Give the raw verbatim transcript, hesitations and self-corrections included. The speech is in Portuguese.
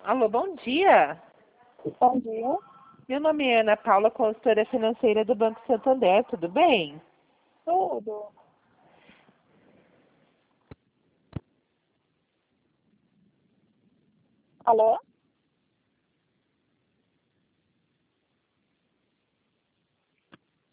Alô, bom dia. Bom dia. Meu nome é Ana Paula, consultora financeira do Banco Santander, tudo bem? Tudo. Alô?